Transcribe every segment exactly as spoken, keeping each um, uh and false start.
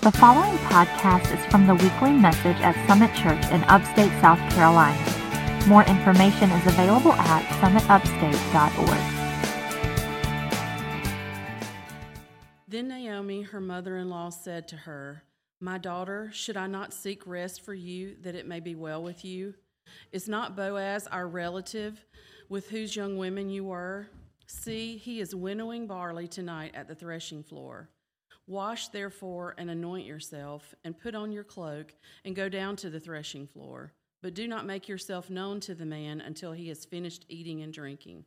The following podcast is from the weekly message at Summit Church in Upstate, South Carolina. More information is available at summit upstate dot org. Then Naomi, her mother-in-law, said to her, "My daughter, should I not seek rest for you, that it may be well with you? Is not Boaz our relative, with whose young women you were? See, he is winnowing barley tonight at the threshing floor. Wash, therefore, and anoint yourself, and put on your cloak, and go down to the threshing floor. But do not make yourself known to the man until he has finished eating and drinking.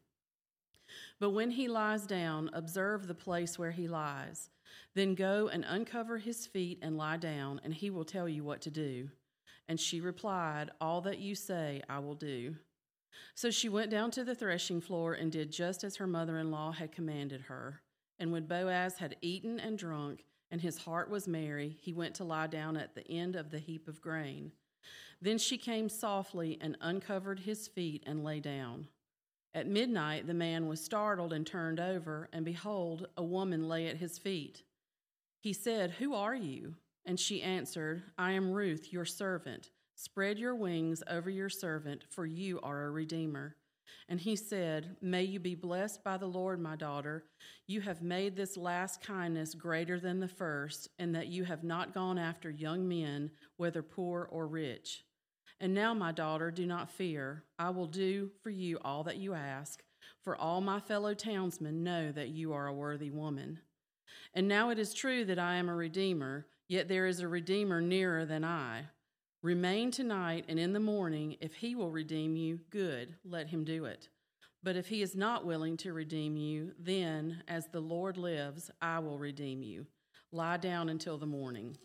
But when he lies down, observe the place where he lies. Then go and uncover his feet and lie down, and he will tell you what to do." And she replied, "All that you say I will do." So she went down to the threshing floor and did just as her mother-in-law had commanded her. And when Boaz had eaten and drunk, and his heart was merry, he went to lie down at the end of the heap of grain. Then she came softly and uncovered his feet and lay down. At midnight the man was startled and turned over, and behold, a woman lay at his feet. He said, "Who are you?" And she answered, "I am Ruth, your servant. Spread your wings over your servant, for you are a redeemer." And he said, "May you be blessed by the Lord, my daughter. You have made this last kindness greater than the first, in that you have not gone after young men, whether poor or rich. And now, my daughter, do not fear. I will do for you all that you ask, for all my fellow townsmen know that you are a worthy woman. And now it is true that I am a redeemer, yet there is a redeemer nearer than I. Remain tonight, and in the morning, if he will redeem you, good, let him do it. But if he is not willing to redeem you, then, as the Lord lives, I will redeem you. Lie down until the morning."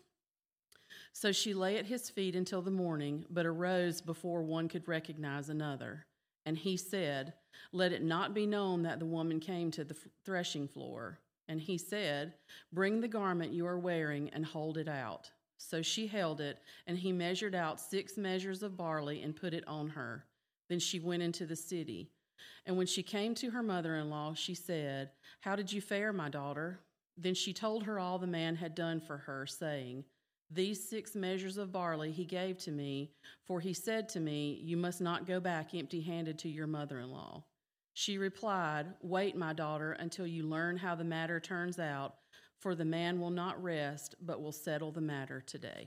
So she lay at his feet until the morning, but arose before one could recognize another. And he said, "Let it not be known that the woman came to the threshing floor." And he said, "Bring the garment you are wearing and hold it out." So she held it, and he measured out six measures of barley and put it on her. Then she went into the city. And when she came to her mother-in-law, she said, "How did you fare, my daughter?" Then she told her all the man had done for her, saying, "These six measures of barley he gave to me, for he said to me, 'You must not go back empty-handed to your mother-in-law.'" She replied, "Wait, my daughter, until you learn how the matter turns out, for the man will not rest, but will settle the matter today."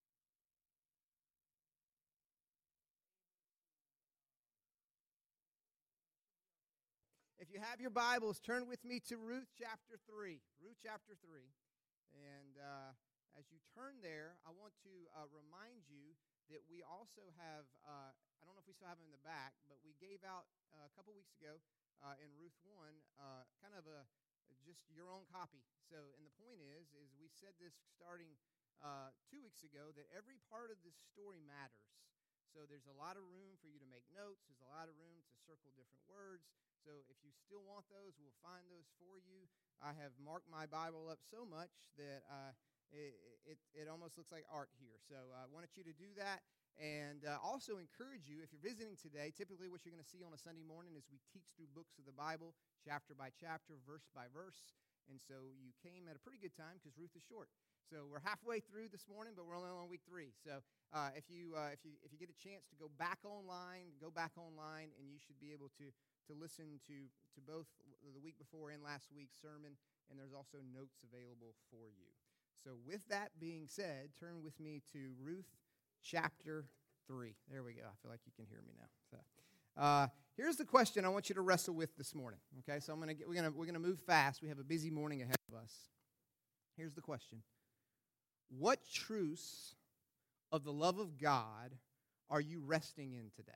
If you have your Bibles, turn with me to Ruth chapter three. Ruth chapter three. And uh, as you turn there, I want to uh, remind you that we also have, uh, I don't know if we still have them in the back, but we gave out uh, a couple weeks ago uh, in Ruth one uh, kind of a just your own copy. So, and the point is, is we said this starting uh, two weeks ago, that every part of this story matters. So there's a lot of room for you to make notes. There's a lot of room to circle different words. So if you still want those, we'll find those for you. I have marked my Bible up so much that uh, it, it, it almost looks like art here. So I wanted you to do that. And uh, also encourage you, if you're visiting today, typically what you're going to see on a Sunday morning is we teach through books of the Bible, chapter by chapter, verse by verse. And so you came at a pretty good time because Ruth is short. So we're halfway through this morning, but we're only on week three. So uh, if you uh, if you if you get a chance to go back online, go back online, and you should be able to to listen to to both the week before and last week's sermon. And there's also notes available for you. So with that being said, turn with me to Ruth chapter three. There we go. I feel like you can hear me now. So, uh, here's the question I want you to wrestle with this morning. Okay, so I'm gonna get, we're gonna we're gonna move fast. We have a busy morning ahead of us. Here's the question: what truths of the love of God are you resting in today?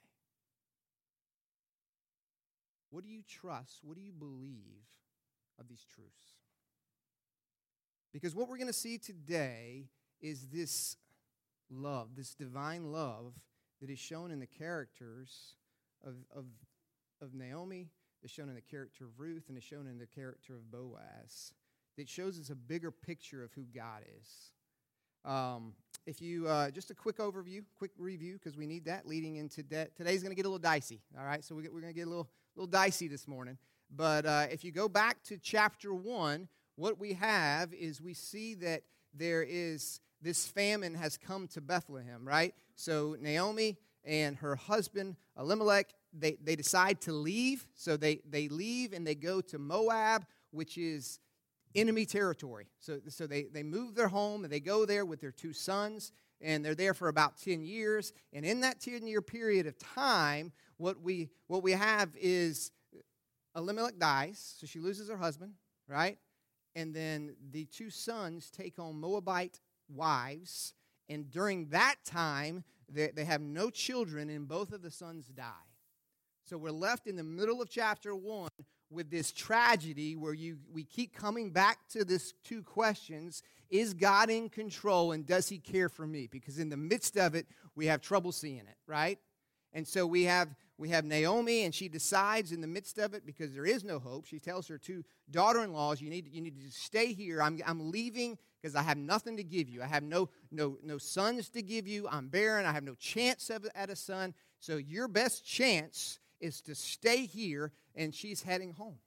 What do you trust? What do you believe of these truths? Because what we're going to see today is this love, this divine love that is shown in the characters of, of, of Naomi, that's shown in the character of Ruth, and is shown in the character of Boaz, that shows us a bigger picture of who God is. Um, if you, uh, just a quick overview, quick review, because we need that leading into that. Today's going to get a little dicey, all right? So we get, we're going to get a little, little dicey this morning. But uh, if you go back to chapter one, what we have is we see that there is this famine has come to Bethlehem, right? So Naomi and her husband Elimelech, they, they decide to leave. So they, they leave and they go to Moab, which is enemy territory. So, so they, they move their home and they go there with their two sons, and they're there for about ten years. And in that ten-year period of time, what we what we have is Elimelech dies, so she loses her husband, right? And then the two sons take on Moabite wives, and during that time, they, they have no children, and both of the sons die. So we're left in the middle of chapter one with this tragedy where you we keep coming back to this two questions. Is God in control, and does he care for me? Because in the midst of it, we have trouble seeing it, right? And so we have we have Naomi, and she decides in the midst of it, because there is no hope, she tells her two daughter-in-laws, you need, you need to stay here. I'm, I'm leaving because I have nothing to give you. I have no, no, no sons to give you. I'm barren. I have no chance of, at a son. So your best chance is to stay here, and she's heading home.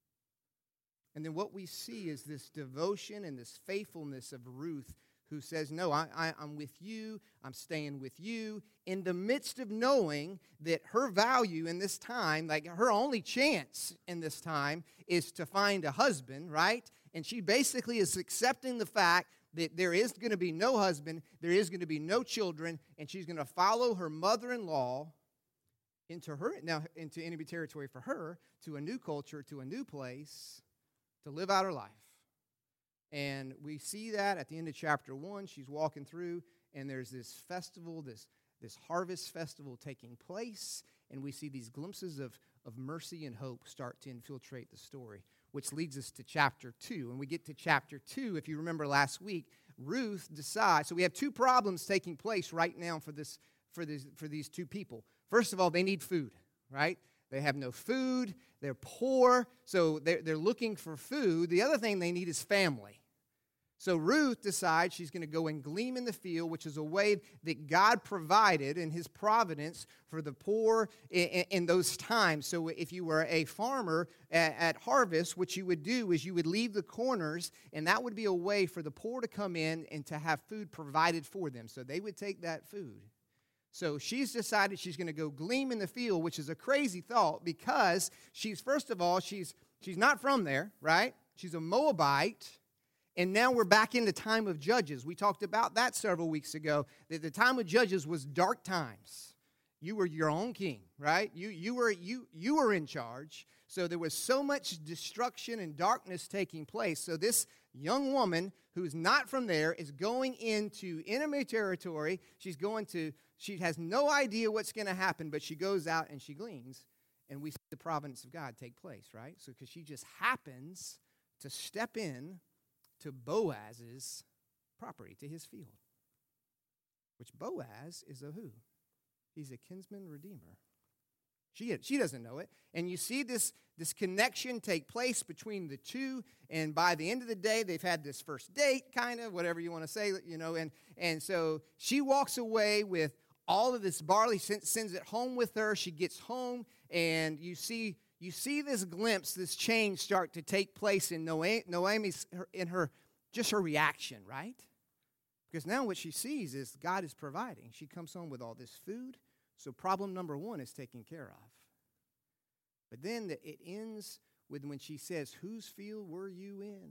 And then what we see is this devotion and this faithfulness of Ruth, who says, no, I, I, I'm with you, I'm staying with you, in the midst of knowing that her value in this time, like her only chance in this time, is to find a husband, right? And she basically is accepting the fact that there is going to be no husband, there is going to be no children, and she's going to follow her mother-in-law into her now into enemy territory for her, to a new culture, to a new place, to live out her life. And we see that at the end of chapter one. She's walking through, and there's this festival, this, this harvest festival taking place, and we see these glimpses of, of mercy and hope start to infiltrate the story, which leads us to chapter two. When we get to chapter two, if you remember last week, Ruth decides, so we have two problems taking place right now for this for this for these two people. First of all, they need food, right? They have no food. They're poor, so they're, they're looking for food. The other thing they need is family. So Ruth decides she's going to go and glean in the field, which is a way that God provided in his providence for the poor in, in those times. So if you were a farmer at, at harvest, what you would do is you would leave the corners, and that would be a way for the poor to come in and to have food provided for them. So they would take that food. So she's decided she's going to go glean in the field, which is a crazy thought because she's, first of all, she's she's not from there, right? She's a Moabite. And now we're back in the time of Judges. We talked about that several weeks ago, that the time of Judges was dark times. You were your own king, right? You, you, were, you, you were in charge. So there was so much destruction and darkness taking place. So this young woman who's not from there is going into enemy territory. She's going to, she has no idea what's going to happen, but she goes out and she gleans. And we see the providence of God take place, right? So because she just happens to step in to Boaz's property, to his field. Which Boaz is a who? He's a kinsman redeemer. She, she doesn't know it. And you see this, this connection take place between the two, and by the end of the day, they've had this first date, kind of, whatever you want to say, you know, and, and so she walks away with all of this barley, sends, sends it home with her. She gets home, and you see You see this glimpse, this change start to take place in Naomi's, in her, just her reaction, right? Because now what she sees is God is providing. She comes home with all this food, so problem number one is taken care of. But then the, it ends with when she says, whose field were you in?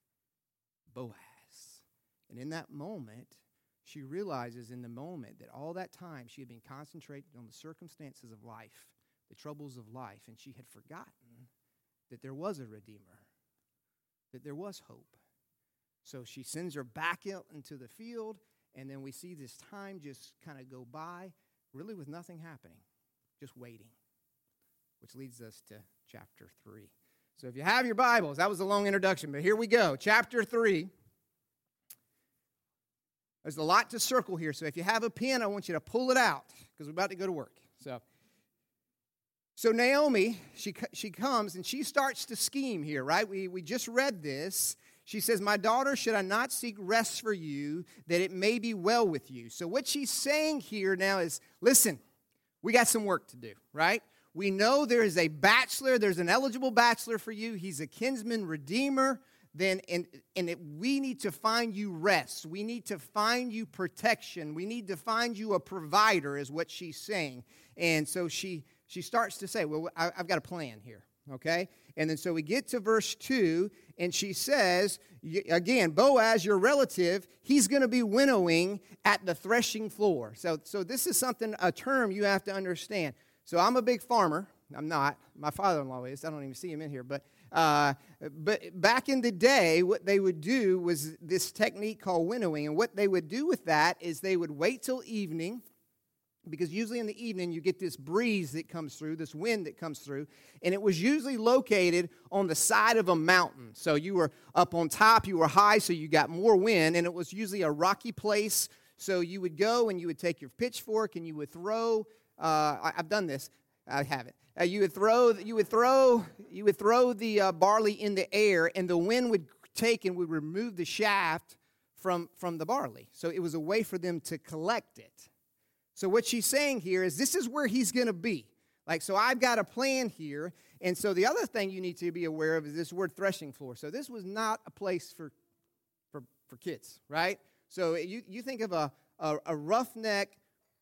Boaz. And in that moment, she realizes in the moment that all that time she had been concentrated on the circumstances of life, the troubles of life, and she had forgotten that there was a Redeemer, that there was hope. So she sends her back out into the field, and then we see this time just kind of go by, really with nothing happening, just waiting, which leads us to chapter three. So if you have your Bibles, that was a long introduction, but here we go. Chapter three. There's a lot to circle here, so if you have a pen, I want you to pull it out, because we're about to go to work. So... So Naomi, she she comes and she starts to scheme here, right? We we just read this. She says, my daughter, should I not seek rest for you, that it may be well with you? So what she's saying here now is, listen, we got some work to do, right? We know there is a bachelor, there's an eligible bachelor for you. He's a kinsman redeemer. then and, and it, we need to find you rest. We need to find you protection. We need to find you a provider, is what she's saying. And so she she starts to say, well, I, I've got a plan here, okay? And then so we get to verse two, and she says, again, Boaz, your relative, he's going to be winnowing at the threshing floor. So, so this is something, a term you have to understand. So I'm a big farmer. I'm not. My father-in-law is. I don't even see him in here. But uh, but back in the day, what they would do was this technique called winnowing. And what they would do with that is they would wait till evening, because usually in the evening you get this breeze that comes through, this wind that comes through, and it was usually located on the side of a mountain. So you were up on top, you were high, so you got more wind, and it was usually a rocky place. So you would go and you would take your pitchfork and you would throw, uh, I, I've done this, I haven't. Uh, you would throw, you would throw, you would throw the uh, barley in the air, and the wind would take and would remove the shaft from, from the barley. So it was a way for them to collect it. So what she's saying here is this is where he's going to be. Like, so I've got a plan here. And so the other thing you need to be aware of is this word threshing floor. So this was not a place for for, for kids, right? So you, you think of a, a, a roughneck,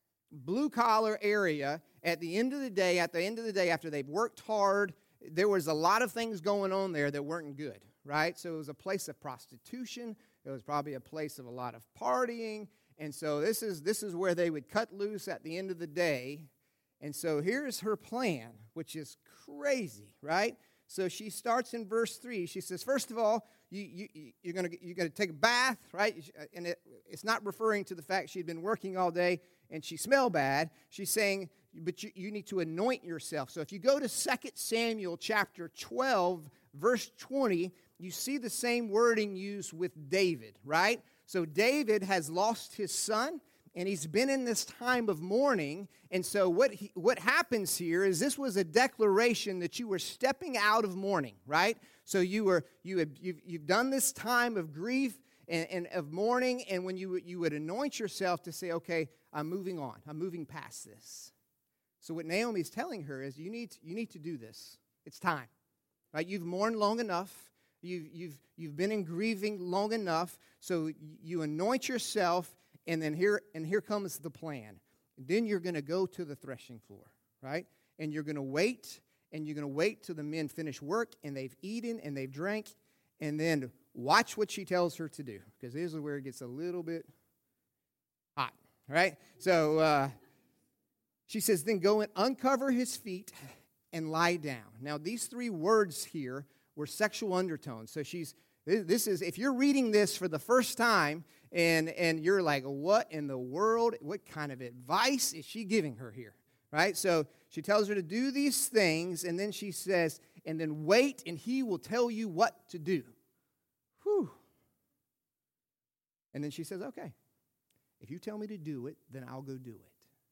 blue-collar area. At the end of the day, at the end of the day, after they've worked hard, there was a lot of things going on there that weren't good, right? So it was a place of prostitution. It was probably a place of a lot of partying. And so this is this is where they would cut loose at the end of the day. And so here's her plan, which is crazy, right? So she starts in verse three. She says, first of all, you, you, you're going to you're gonna take a bath, right? And it, it's not referring to the fact she'd been working all day and she smelled bad. She's saying, but you, you need to anoint yourself. So if you go to Second Samuel chapter twelve, verse twenty, you see the same wording used with David, right? So David has lost his son, and he's been in this time of mourning. And so what he, what happens here is this was a declaration that you were stepping out of mourning, right? So you were you had you've, you've done this time of grief and, and of mourning, and when you you would anoint yourself to say, okay, I'm moving on, I'm moving past this. So what Naomi's telling her is you need you need to do this. It's time, right? You've mourned long enough. You've you've you've been in grieving long enough. So you anoint yourself. And then here and here comes the plan. Then you're going to go to the threshing floor, right? And you're going to wait, and you're going to wait till the men finish work, and they've eaten, and they've drank, and then watch what she tells her to do, because this is where it gets a little bit hot, right? So uh, she says, then go and uncover his feet and lie down. Now, these three words here were sexual undertones. So she's This is, if you're reading this for the first time and, and you're like, what in the world, what kind of advice is she giving her here, right? So she tells her to do these things, and then she says, and then wait, and he will tell you what to do. Whew. And then she says, okay, if you tell me to do it, then I'll go do it.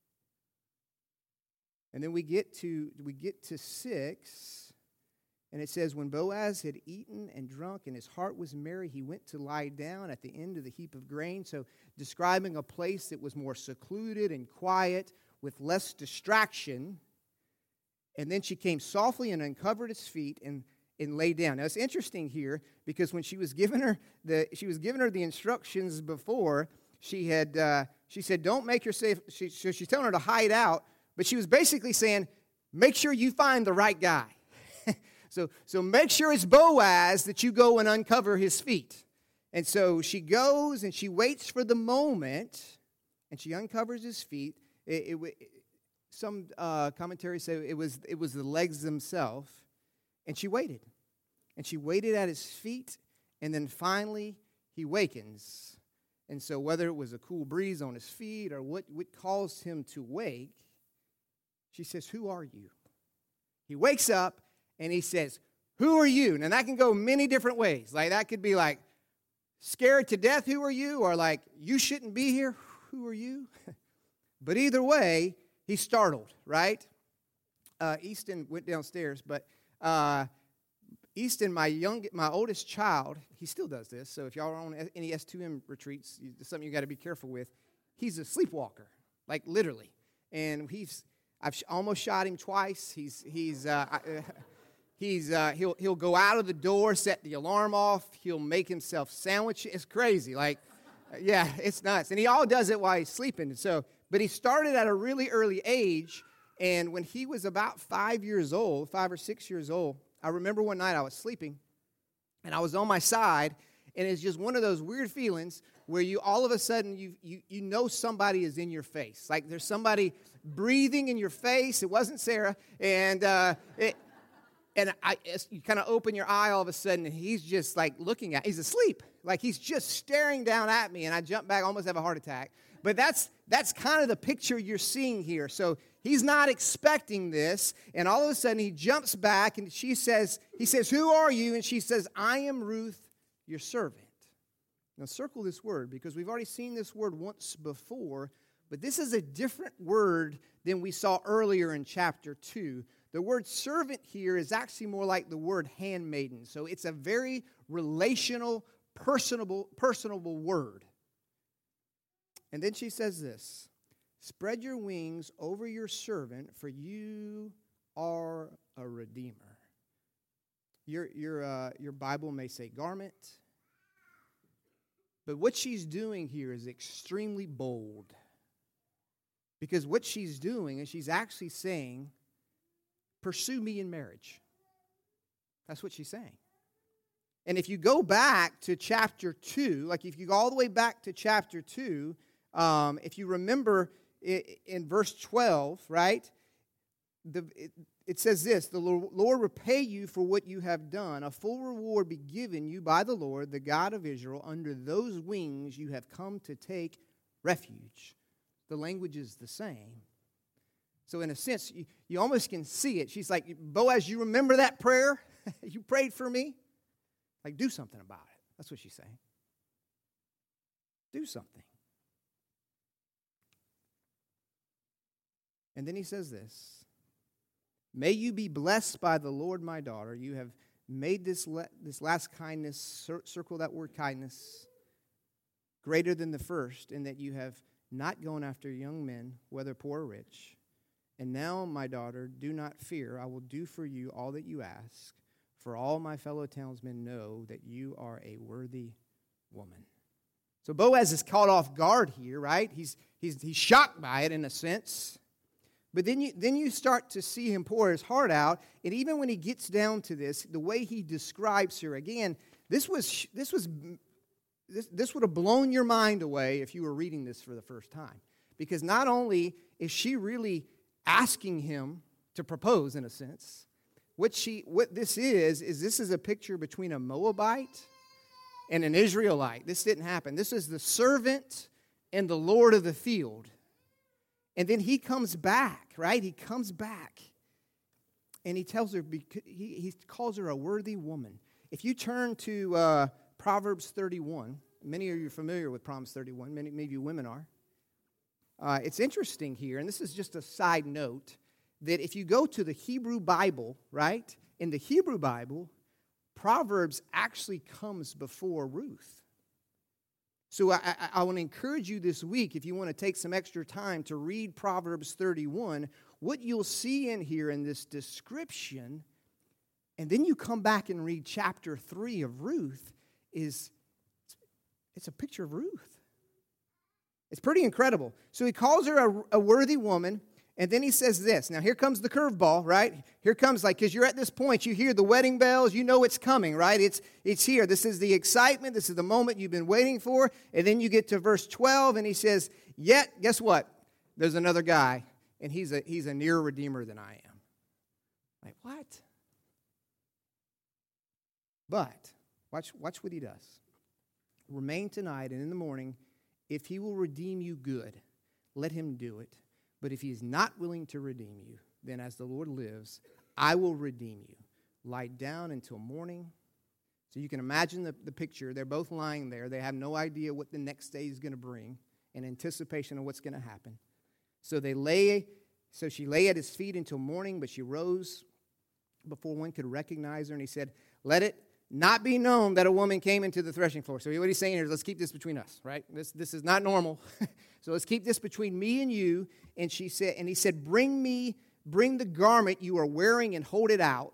And then we get to we get to six. And it says, when Boaz had eaten and drunk and his heart was merry, he went to lie down at the end of the heap of grain. So describing a place that was more secluded and quiet with less distraction. And then she came softly and uncovered his feet and, and lay down. Now it's interesting here because when she was giving her the she was giving her the instructions before, she had uh, she said, don't make yourself, she, so she's telling her to hide out, but she was basically saying, make sure you find the right guy. So, so make sure it's Boaz that you go and uncover his feet. And so she goes and she waits for the moment, and she uncovers his feet. It, it, it, some uh, commentaries say it was it was the legs themselves, and she waited, and she waited at his feet, and then finally he wakens. And so whether it was a cool breeze on his feet or what, what caused him to wake, she says, "Who are you?" He wakes up. And he says, who are you? Now, that can go many different ways. Like, that could be like, scared to death, who are you? Or like, you shouldn't be here, who are you? But either way, he's startled, right? Uh, Easton went downstairs, but uh, Easton, my young, my oldest child, he still does this. So if y'all are on any S two M retreats, it's something you got to be careful with. He's a sleepwalker, like literally. And he's, I've almost shot him twice. He's, he's, uh, I, uh, He's uh, he'll he'll go out of the door, set the alarm off. He'll make himself sandwiches. It's crazy, like, yeah, it's nuts. And he all does it while he's sleeping. So, but he started at a really early age, and when he was about five years old, five or six years old, I remember one night I was sleeping, and I was on my side, and it's just one of those weird feelings where you all of a sudden you you you know somebody is in your face, like there's somebody breathing in your face. It wasn't Sarah, and uh, it. And I, you kind of open your eye all of a sudden, and he's just like looking at, he's asleep. Like he's just staring down at me, and I jump back, almost have a heart attack. But that's that's kind of the picture you're seeing here. So he's not expecting this, and all of a sudden he jumps back, and she says, he says, "Who are you?" And she says, "I am Ruth, your servant." Now circle this word, because we've already seen this word once before, but this is a different word than we saw earlier in chapter two. The word servant here is actually more like the word handmaiden. So it's a very relational, personable, personable word. And then she says this, "Spread your wings over your servant, for you are a redeemer." Your, your, uh, your Bible may say garment. But what she's doing here is extremely bold. Because what she's doing is she's actually saying, pursue me in marriage. That's what she's saying. And if you go back to chapter two, like if you go all the way back to chapter two, um, if you remember it, in verse twelve, right, the, it, it says this, "The Lord repay you for what you have done. A full reward be given you by the Lord, the God of Israel. Under those wings you have come to take refuge." The language is the same. So in a sense, you, you almost can see it. She's like, "Boaz, you remember that prayer? You prayed for me? Like, do something about it." That's what she's saying. Do something. And then he says this, "May you be blessed by the Lord, my daughter. You have made this, le- this last kindness," cir- circle that word kindness, "greater than the first, in that you have not gone after young men, whether poor or rich. And now, my daughter, do not fear. I will do for you all that you ask. For all my fellow townsmen know that you are a worthy woman." So Boaz is caught off guard here, right? He's he's he's shocked by it in a sense. But then you then you start to see him pour his heart out, and even when he gets down to this, the way he describes her again, this was this was this this would have blown your mind away if you were reading this for the first time, because not only is she really asking him to propose, in a sense. What she, what this is, is this is a picture between a Moabite and an Israelite. This didn't happen. This is the servant and the Lord of the field. And then he comes back, right? He comes back. And he tells her, he, he calls her a worthy woman. If you turn to uh, Proverbs thirty-one, many of you are familiar with Proverbs thirty-one, many, many of you women are. Uh, it's interesting here, and this is just a side note, that if you go to the Hebrew Bible, right, in the Hebrew Bible, Proverbs actually comes before Ruth. So I, I, I want to encourage you this week, if you want to take some extra time to read Proverbs thirty-one, what you'll see in here in this description, and then you come back and read chapter three of Ruth, is it's a picture of Ruth. It's pretty incredible. So he calls her a, a worthy woman, and then he says this. Now, here comes the curveball, right? Here comes, like, because you're at this point, you hear the wedding bells, you know it's coming, right? It's it's here. This is the excitement. This is the moment you've been waiting for. And then you get to verse twelve, and he says, "Yet, guess what? There's another guy, and he's a he's a nearer redeemer than I am." Like, what? But, watch, watch what he does. "Remain tonight, and in the morning, if he will redeem you, good, let him do it. But if he is not willing to redeem you, then as the Lord lives, I will redeem you. Lie down until morning." So you can imagine the, the picture. They're both lying there. They have no idea what the next day is going to bring, in anticipation of what's going to happen. So they lay, so she lay at his feet until morning, but she rose before one could recognize her, and he said, "Let it not be known that a woman came into the threshing floor." So what he's saying here is, let's keep this between us, right? This this is not normal. So let's keep this between me and you. And she said, and he said, "Bring me, bring the garment you are wearing and hold it out."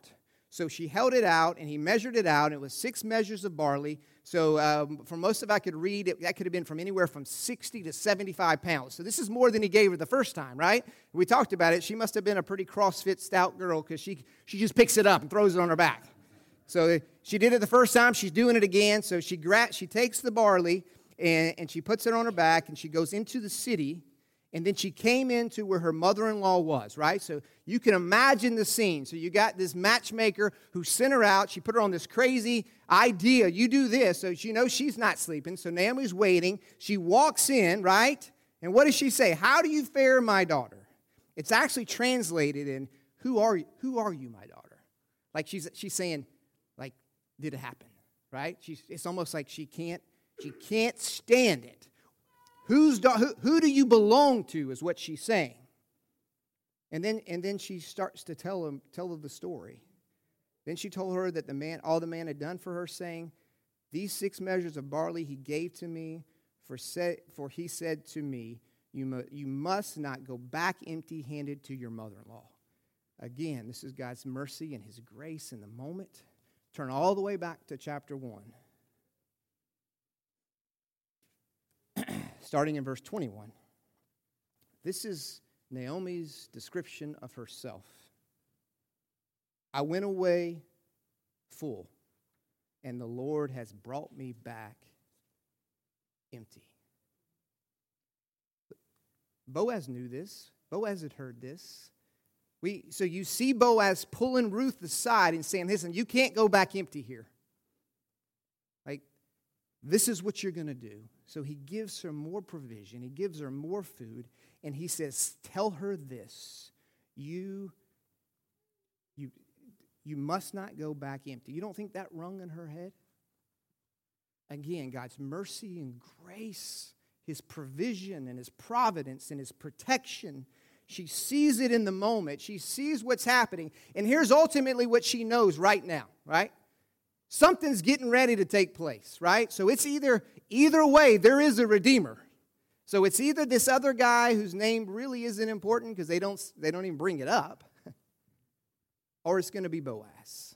So she held it out, and he measured it out, and it was six measures of barley. So um, for most of I could read, it, that could have been from anywhere from sixty to seventy-five pounds. So this is more than he gave her the first time, right? We talked about it. She must have been a pretty CrossFit stout girl because she, she just picks it up and throws it on her back. So she did it the first time. She's doing it again. So she gra- she takes the barley, and, and she puts it on her back, and she goes into the city. And then she came into where her mother-in-law was, right? So you can imagine the scene. So you got this matchmaker who sent her out. She put her on this crazy idea. You do this. So she knows she's not sleeping. So Naomi's waiting. She walks in, right? And what does she say? How do you fare, my daughter? It's actually translated in, who are you, who are you, my daughter? Like she's she's saying, like, did it happen, right? She's, it's almost like she can't, she can't stand it. Who's who, who do you belong to is what she's saying. And then and then she starts to tell him tell her the story. Then she told her that the man all the man had done for her, saying, "These six measures of barley he gave to me, for said, for he said to me, you mu- you must not go back empty-handed to your mother-in-law." Again, this is God's mercy and his grace in the moment. Turn all the way back to chapter one. Starting in verse twenty-one. This is Naomi's description of herself. I went away full, and the Lord has brought me back empty. Boaz knew this. Boaz had heard this. We, so you see Boaz pulling Ruth aside and saying, listen, you can't go back empty here. Like, this is what you're going to do. So he gives her more provision. He gives her more food. And he says, tell her this. You, you, you must not go back empty. You don't think that rung in her head? Again, God's mercy and grace, his provision and his providence and his protection. She sees it in the moment. She sees what's happening. And here's ultimately what she knows right now, right? Something's getting ready to take place, right? So it's either, either way, there is a redeemer. So it's either this other guy whose name really isn't important because they don't, they don't even bring it up, or it's going to be Boaz.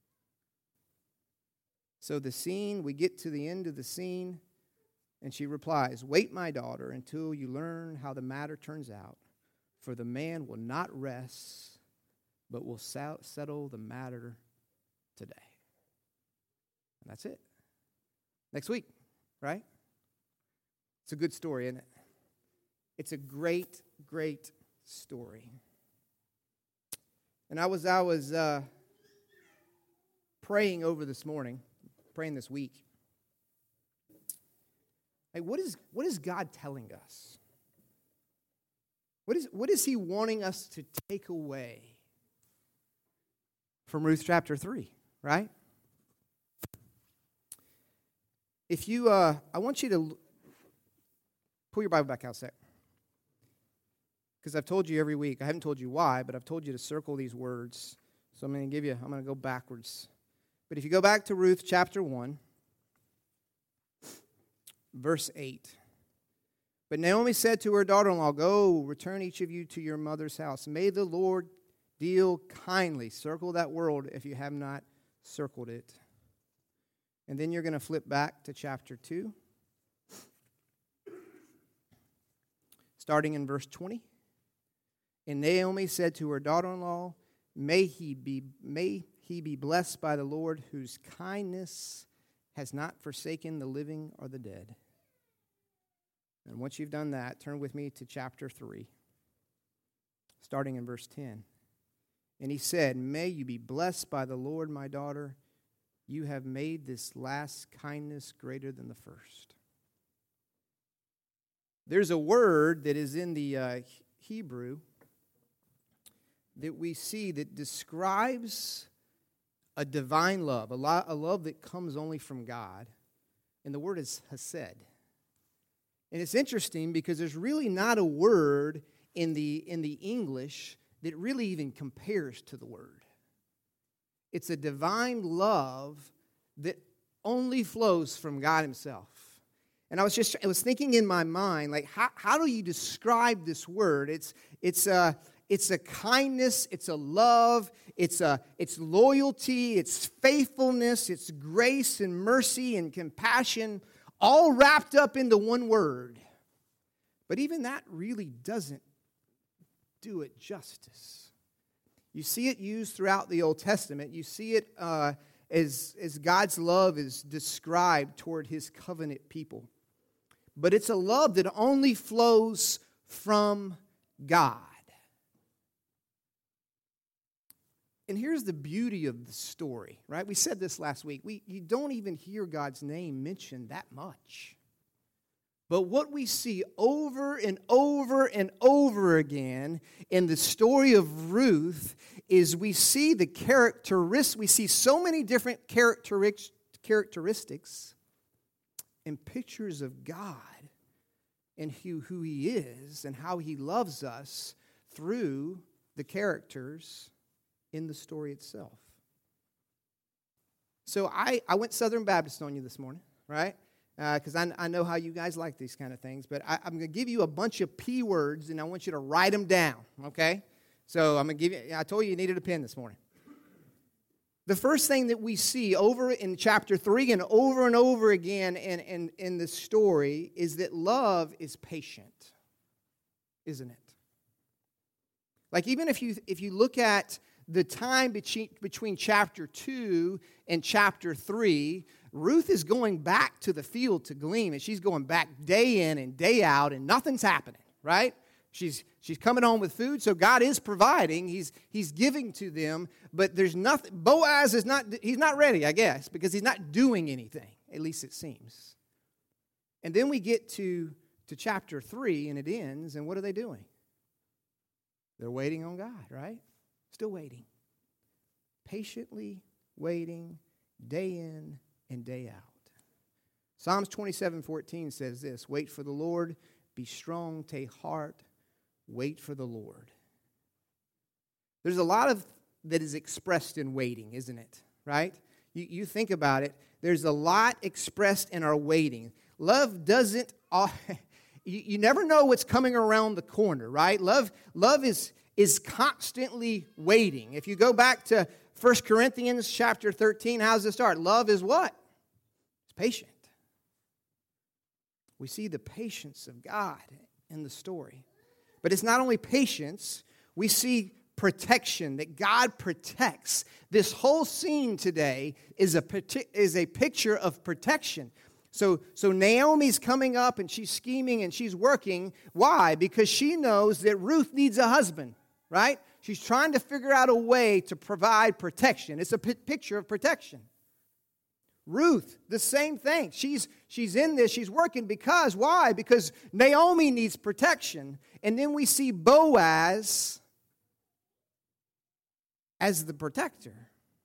So the scene, we get to the end of the scene, and she replies, wait, my daughter, until you learn how the matter turns out, for the man will not rest, but will settle the matter today. And that's it. Next week, right? It's a good story, isn't it? It's a great, great story. And I was I was uh, praying over this morning, praying this week. Like, what is what is God telling us? What is what is He wanting us to take away from Ruth chapter three? Right? If you, uh, I want you to pull your Bible back out a sec. Because I've told you every week, I haven't told you why, but I've told you to circle these words. So I'm going to give you, I'm going to go backwards. But if you go back to Ruth chapter one, verse eight. But Naomi said to her daughter-in-law, go, return each of you to your mother's house. May the Lord deal kindly. Circle that word if you have not circled it. And then you're going to flip back to chapter two, starting in verse twenty. And Naomi said to her daughter-in-law, May he be may he be blessed by the Lord, whose kindness has not forsaken the living or the dead. And once you've done that, turn with me to chapter three, starting in verse ten. And he said, May you be blessed by the Lord, my daughter. You have made this last kindness greater than the first. There's a word that is in the uh, Hebrew that we see that describes a divine love, a, lo- a love that comes only from God. And the word is hesed. And it's interesting because there's really not a word in the, in the English that really even compares to the word. It's a divine love that only flows from God himself. And I was just I was thinking in my mind, like, how, how do you describe this word? It's it's uh it's a kindness, it's a love, it's a it's loyalty, it's faithfulness, it's grace and mercy and compassion, all wrapped up into one word. But even that really doesn't do it justice. You see it used throughout the Old Testament. You see it uh, as, as God's love is described toward his covenant people. But it's a love that only flows from God. And here's the beauty of the story, right? We said this last week. We, you don't even hear God's name mentioned that much. But what we see over and over and over again in the story of Ruth is we see the characteristics, we see so many different characteristics and pictures of God and who, who he is and how he loves us through the characters in the story itself. So I, I went Southern Baptist on you this morning, right? Because uh, I, I know how you guys like these kind of things. But I, I'm going to give you a bunch of P words, and I want you to write them down, okay? So I'm going to give you, I told you you needed a pen this morning. The first thing that we see over in chapter three and over and over again in, in, in the story is that love is patient, isn't it? Like even if you if you look at the time between, between chapter two and chapter three, Ruth is going back to the field to glean, and she's going back day in and day out, and nothing's happening, right? She's she's coming home with food, so God is providing. He's he's giving to them, but there's nothing. Boaz is not, he's not ready, I guess, because he's not doing anything, at least it seems. And then we get to, to chapter three, and it ends, and what are they doing? They're waiting on God, right? Still waiting. Patiently waiting day in and day out. Psalms twenty-seven fourteen says this, wait for the Lord, be strong, take heart, wait for the Lord. There's a lot of that is expressed in waiting, isn't it? Right? You, you think about it, there's a lot expressed in our waiting. Love doesn't, uh, you, you never know what's coming around the corner, right? Love, love is, is constantly waiting. If you go back to First Corinthians chapter thirteen, how does it start? Love is what? It's patient. We see the patience of God in the story. But it's not only patience, we see protection, that God protects. This whole scene today is a, is a picture of protection. So, so Naomi's coming up and she's scheming and she's working. Why? Because she knows that Ruth needs a husband, right? She's trying to figure out a way to provide protection. It's a p- picture of protection. Ruth, the same thing. She's, she's in this, she's working because, why? Because Naomi needs protection. And then we see Boaz as the protector.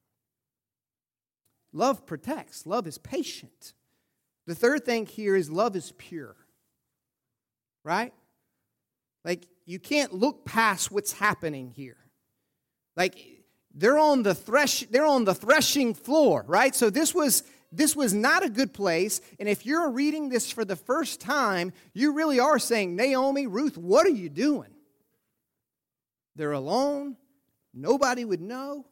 Love protects. Love is patient. The third thing here is love is pure. Right? Like, you can't look past what's happening here. Like, they're on the thresh, they're on the threshing floor, right? So this was this was not a good place. And if you're reading this for the first time, you really are saying, Naomi, Ruth, what are you doing? They're alone. Nobody would know.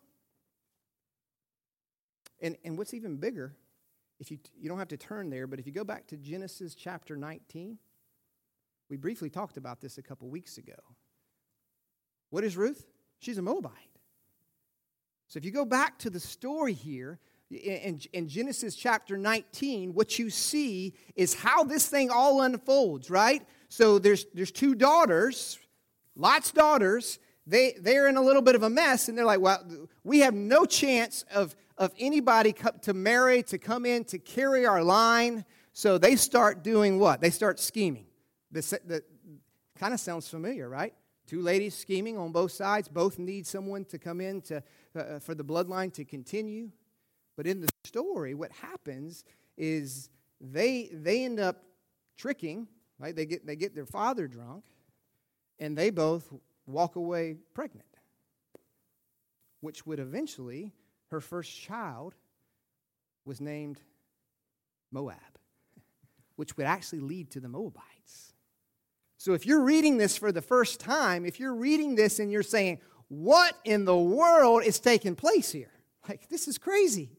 And and what's even bigger, if you you don't have to turn there, but if you go back to Genesis chapter nineteen, we briefly talked about this a couple weeks ago. What is Ruth? She's a Moabite. So if you go back to the story here, in, in Genesis chapter nineteen, what you see is how this thing all unfolds, right? So there's there's two daughters, Lot's daughters. They, they're in a little bit of a mess, and they're like, well, we have no chance of, of anybody to marry, to come in, to carry our line. So they start doing what? They start scheming. This the, kind of sounds familiar, right? Two ladies scheming on both sides. Both need someone to come in to uh, for the bloodline to continue. But in the story, what happens is they they end up tricking. Right? They get they get their father drunk, and they both walk away pregnant, which would eventually, her first child was named Moab, which would actually lead to the Moabites. So if you're reading this for the first time, if you're reading this and you're saying, what in the world is taking place here? Like, this is crazy.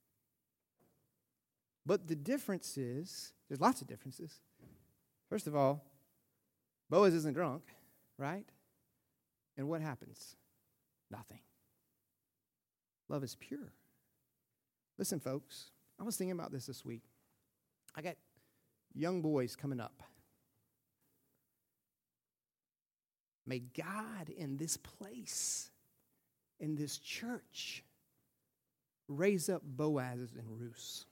But the difference is, there's lots of differences. First of all, Boaz isn't drunk, right? And what happens? Nothing. Love is pure. Listen, folks, I was thinking about this this week. I got young boys coming up. May God in this place, in this church, raise up Boazes and Ruths.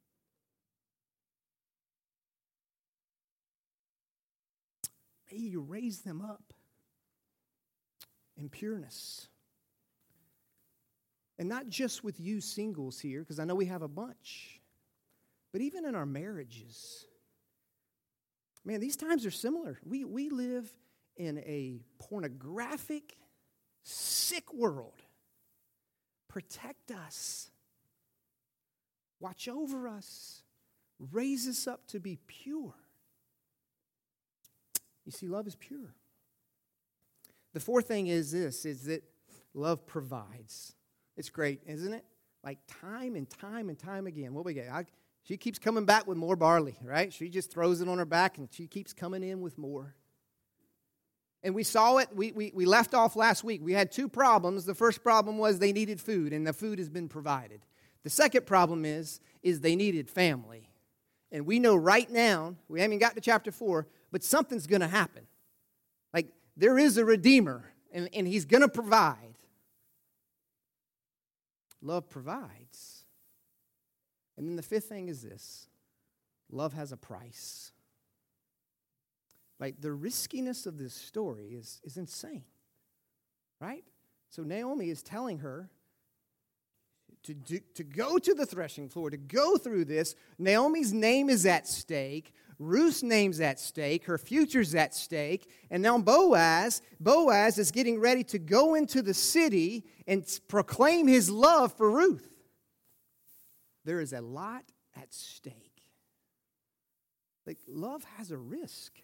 May you raise them up in pureness. And not just with you singles here, because I know we have a bunch, but even in our marriages. Man, these times are similar. We, we live in a pornographic, sick world. Protect us. Watch over us. Raise us up to be pure. You see, love is pure. The fourth thing is this, is that love provides. It's great, isn't it? Like time and time and time again. What we get? I, she keeps coming back with more barley, right? She just throws it on her back and she keeps coming in with more. And we saw it, we, we, we left off last week. We had two problems. The first problem was they needed food, and the food has been provided. The second problem is, is they needed family. And we know right now, we haven't got to chapter four, but something's going to happen. Like, there is a Redeemer, and, and He's going to provide. Love provides. And then the fifth thing is this. Love has a price. Like, the riskiness of this story is, is insane. Right? So Naomi is telling her to, do, to go to the threshing floor, to go through this. Naomi's name is at stake. Ruth's name's at stake. Her future's at stake. And now Boaz, Boaz is getting ready to go into the city and proclaim his love for Ruth. There is a lot at stake. Like, love has a risk.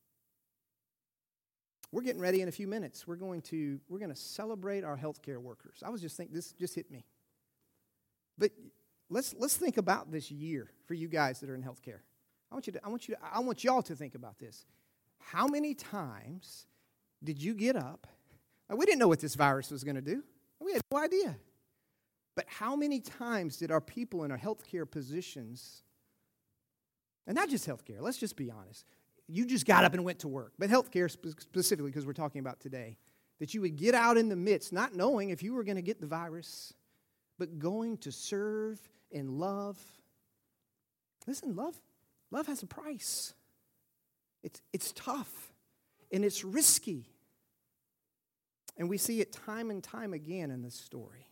We're getting ready in a few minutes. We're going to we're going to celebrate our healthcare workers. I was just thinking, this just hit me. But let's let's think about this year for you guys that are in healthcare. I want you to I want you to, I want y'all to think about this. How many times did you get up? Now, we didn't know what this virus was going to do. We had no idea. But how many times did our people in our healthcare positions, and not just healthcare, let's just be honest. You just got up and went to work, but healthcare specifically, because we're talking about today, that you would get out in the midst, not knowing if you were going to get the virus, but going to serve and love. Listen, love, love has a price. It's, it's tough, and it's risky. And we see it time and time again in this story.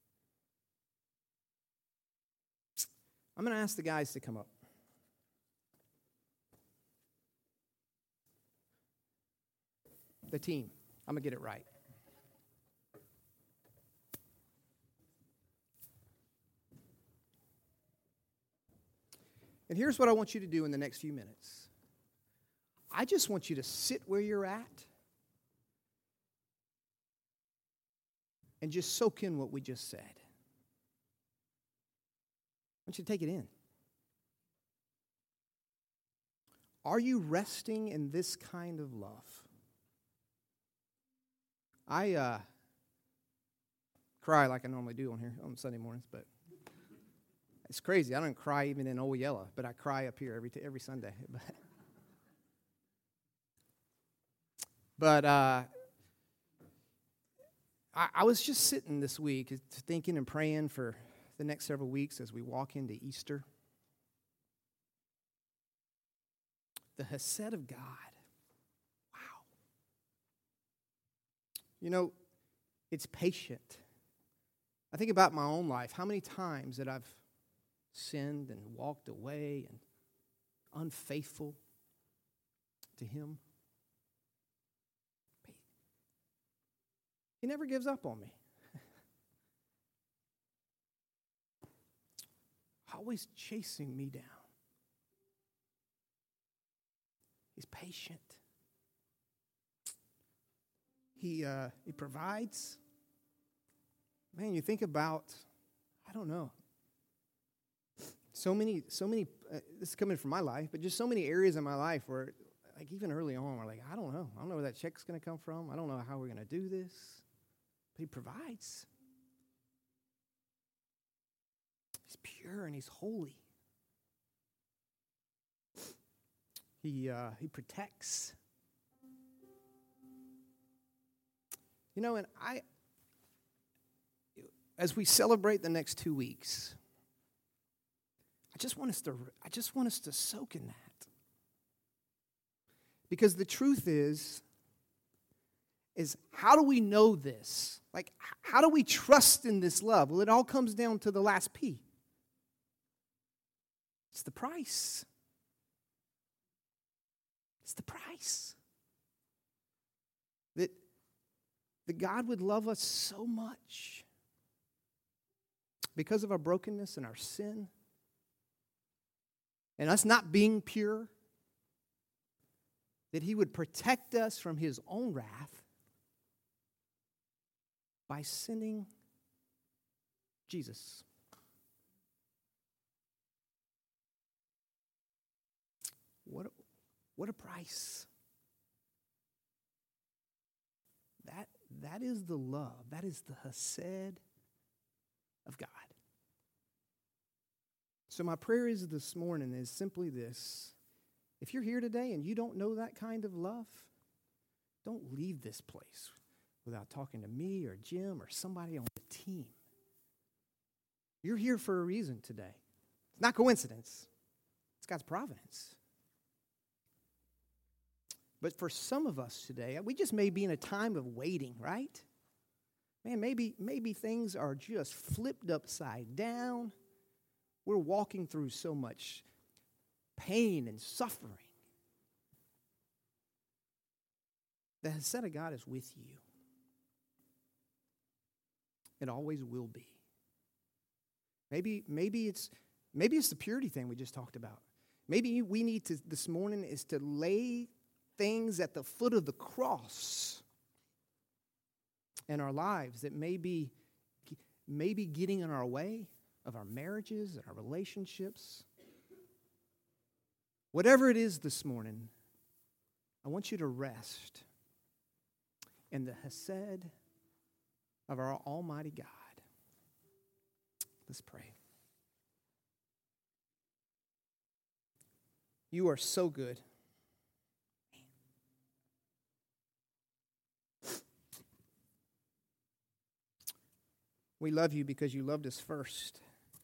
I'm going to ask the guys to come up. The team. I'm going to get it right. And here's what I want you to do in the next few minutes. I just want you to sit where you're at and just soak in what we just said. I want you to take it in. Are you resting in this kind of love? I uh, cry like I normally do on here on Sunday mornings, but it's crazy. I don't cry even in Old Yella, but I cry up here every t- every Sunday. But uh, I, I was just sitting this week thinking and praying for the next several weeks as we walk into Easter. The Hesed of God. You know, it's patient. I think about my own life. How many times that I've sinned and walked away and unfaithful to Him. He never gives up on me. Always chasing me down. He's patient. He uh, he provides. Man, you think about, I don't know, so many, so many, uh, this is coming from my life, but just so many areas in my life where, like even early on, we're like, I don't know. I don't know where that check's going to come from. I don't know how we're going to do this. But he provides. He's pure and he's holy. He uh, he protects. You know, and I, as we celebrate the next two weeks, I just want us to I just want us to soak in that. Because the truth is, is how do we know this? Like, how do we trust in this love? Well, it all comes down to the last P. It's the price. It's the price. That, that God would love us so much because of our brokenness and our sin and us not being pure, that he would protect us from his own wrath by sending Jesus. What a, what a price. That, that is the love. That is the hesed of God. So my prayer is this morning is simply this. If you're here today and you don't know that kind of love, don't leave this place without talking to me or Jim or somebody on the team. You're here for a reason today. It's not coincidence. It's God's providence. But for some of us today, we just may be in a time of waiting, right? Man, maybe, maybe things are just flipped upside down. We're walking through so much pain and suffering. The Hesed of God is with you. It always will be. Maybe, maybe it's maybe it's the purity thing we just talked about. Maybe we need to this morning is to lay things at the foot of the cross in our lives that may be, may be getting in our way of our marriages and our relationships. Whatever it is this morning, I want you to rest in the Hesed of our Almighty God. Let's pray. You are so good. We love you because you loved us first.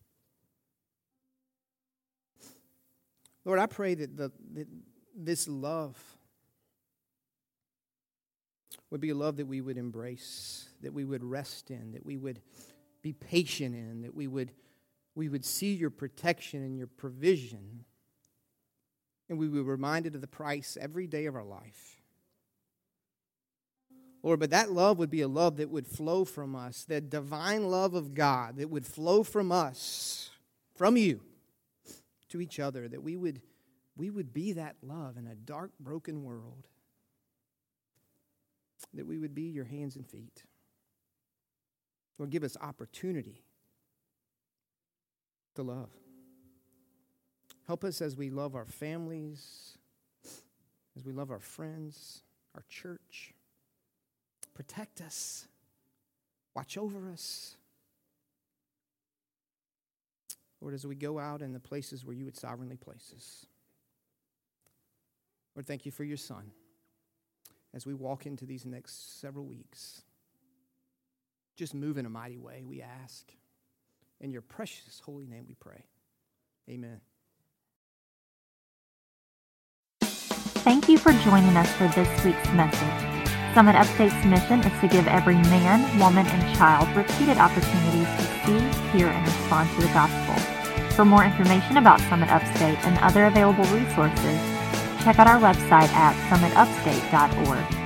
Lord, I pray that, the, that this love would be a love that we would embrace, that we would rest in, that we would be patient in, that we would, we would see your protection and your provision, and we would be reminded of the price every day of our life. Lord, but that love would be a love that would flow from us, that divine love of God that would flow from us, from you, to each other, that we would, we would be that love in a dark, broken world, that we would be your hands and feet. Lord, give us opportunity to love. Help us as we love our families, as we love our friends, our church. Protect us. Watch over us. Lord, as we go out in the places where you would sovereignly place us. Lord, thank you for your Son. As we walk into these next several weeks, just move in a mighty way, we ask. In your precious holy name we pray. Amen. Thank you for joining us for this week's message. Summit Upstate's mission is to give every man, woman, and child repeated opportunities to see, hear, and respond to the gospel. For more information about Summit Upstate and other available resources, check out our website at summit upstate dot org.